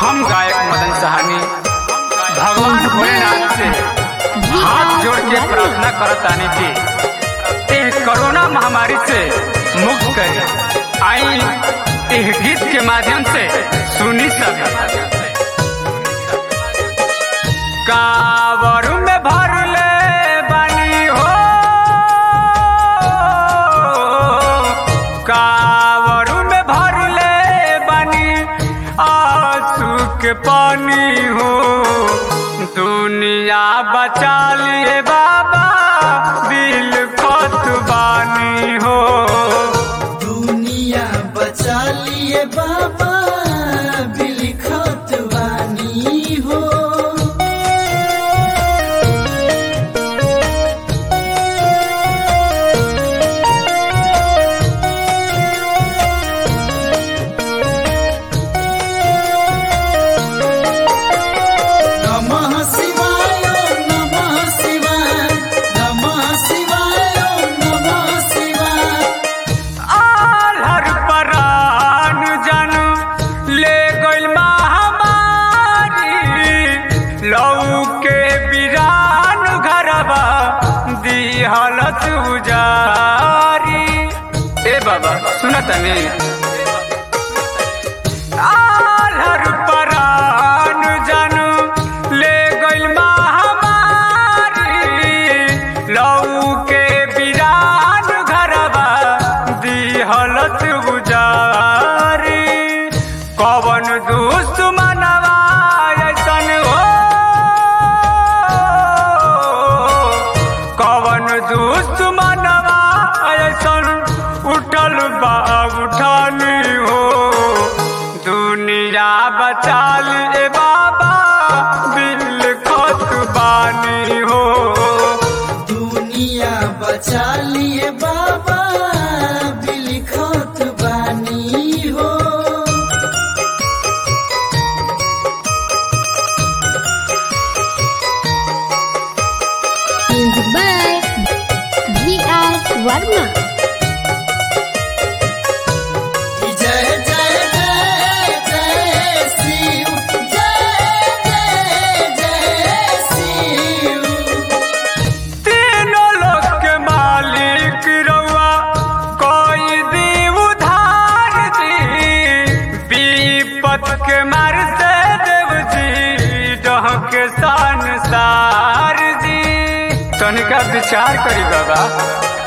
हम गायक मदन सहानी भगवान भोलेनाथ से हाथ जोड़ के प्रार्थना करतानी कि एह कोरोना महामारी से मुक्त करे। आई एह गीत के माध्यम से सुनी सब कांवर में भर ले बानी हो, कांवर में भर ले बानी आंसू के पानी हो। दुनिया बचा लिए बाबा दिल खोत बानी हो। दुनिया बचा लिए बाबा दिल खोत बानी हो। हालत उजारी ए बाबा सुनतनी आलर परान जानू ले गइल महामारी। लऊ के बिरान घरबा दी हालत उजारी। कवन दुश्मनवा ऐसन हो, कवन दुश्मनवा ऐसन उठल बा उठानी हो। दुनिया बचा लिए बाबा दिल खोत बानी हो। दुनिया बचा लिए बाबा दिल खोत बानी हो। Music by V.R. Varma. जय जय जय जय शिव, जय जय जय शिव। तीनों लोक के मालिक रउआ कोई दी उधार जी। विपत के मार से देव जी डह के संसार जी। तनिका विचार करी बाबा।